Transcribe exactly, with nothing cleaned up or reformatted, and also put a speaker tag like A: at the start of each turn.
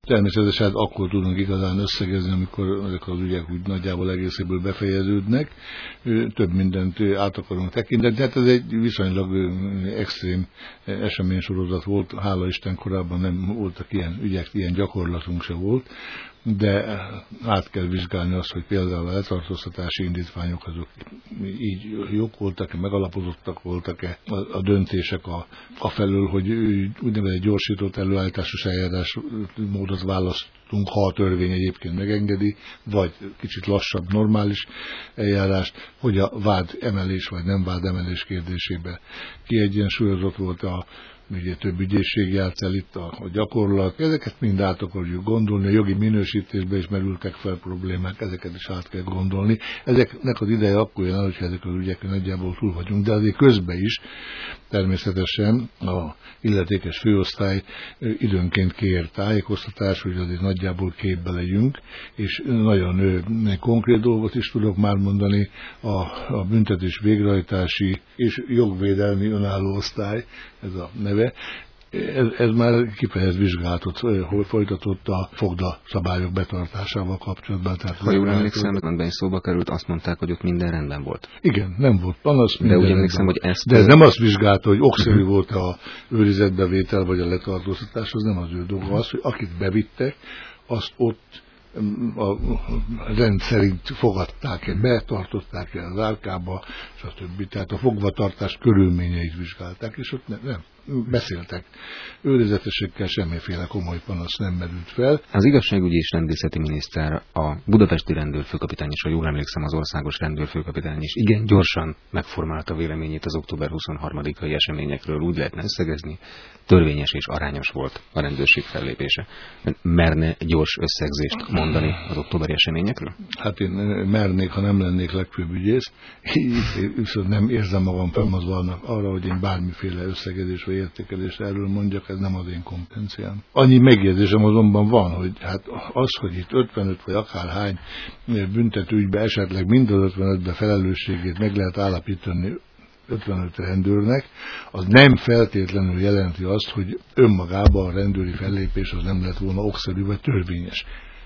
A: Természetesen hát akkor tudunk igazán összegezni, amikor ezek az ügyek úgy nagyjából egészéből befejeződnek. Több mindent át akarunk tekinteni. Hát ez egy viszonylag extrém eseménysorozat volt. Hála Isten, korábban nem voltak ilyen ügyek, ilyen gyakorlatunk se volt. De át kell vizsgálni azt, hogy például a letartóztatási indítványok azok így jók voltak-e, megalapozottak voltak-e a, a döntések a, a felől, hogy úgynevezett gyorsított előállításos eljárás módot választunk, ha a törvény egyébként megengedi, vagy kicsit lassabb, normális eljárást, hogy a vád emelés vagy nem vád emelés kérdésében kiegyensúlyozott volt a ugye több ügyészség járt el itt a, a gyakorlat. Ezeket mind át akarjuk gondolni, a jogi minősítésben is merültek fel problémák, ezeket is át kell gondolni. Ezeknek az ideje akkor jön el, hogyha ezek az ügyek nagyjából túl vagyunk, de azért közben is természetesen a illetékes főosztály időnként kér tájékoztatás, hogy azért nagyjából képbe legyünk, és nagyon konkrét dolgot is tudok már mondani, a, a büntetés végrehajtási és jogvédelmi önálló osztály, ez a neve. Ez, ez már kifejezett vizsgálatot folytatott a fogda szabályok betartásával kapcsolatban. Tehát
B: ha jól emlékszem, amiben szóba került, azt mondták, hogy ott minden rendben volt.
A: Igen, nem volt panasz.
B: De úgy emlékszem, hogy ezt...
A: De ez nem azt vizsgálta, hogy okszerű volt a őrizetbevétel vagy a letartóztatás, az nem az ő dolga. Az, hogy akit bevittek, azt ott a rend szerint fogadták-e, betartották-e az árkába, stb. Tehát a fogvatartás körülményeit vizsgálták, és ott nem, nem beszéltek. Őrizetesekkel semmiféle komoly panasz nem merült fel.
B: Az igazságügyi és rendészeti miniszter, a budapesti rendőrfőkapitány és, ha jól emlékszem, az országos rendőrfőkapitány is igen gyorsan megformálta véleményét az október huszonharmadikai eseményekről, úgy lehetne összegezni, törvényes és arányos volt a rendőrség fellépése. Merne gyors összegzést mondani az októberi eseményekről?
A: Hát én mernék, ha nem lennék legfőbb ügyész, viszont nem érzem magam felmozvalnak arra, hogy én bármiféle összegezés vagy értékelést erről mondjak, ez nem az én kompetenciám. Annyi megjegyzésem azonban van, hogy hát az, hogy itt ötvenöt vagy akárhány büntetőügybe esetleg mind az ötvenötbe felelősségét meg lehet állapítani ötvenöt rendőrnek, az nem feltétlenül jelenti azt, hogy önmagában a rendőri fellépés az nem lett volna okszerű vagy törvényes.